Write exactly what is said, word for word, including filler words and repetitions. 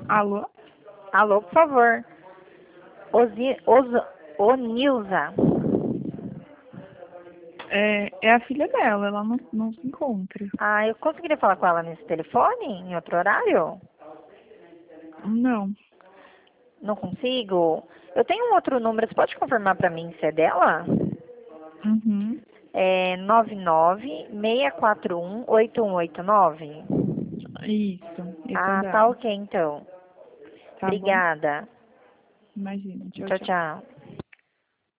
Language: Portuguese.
Alô? Alô, por favor. Ozi, Oz, Onilza. É, é a filha dela, ela não, não se encontra. Ah, eu conseguiria falar com ela nesse telefone, em outro horário? Não. Não consigo? Eu tenho um outro número, você pode confirmar pra mim se é dela? Uhum. É nove nove seis quatro um oito um oito nove. Isso, esse é o Ah, tá dela. ok então. Tá bom? Obrigada. Imagina. Tchau, Tchau, tchau. tchau.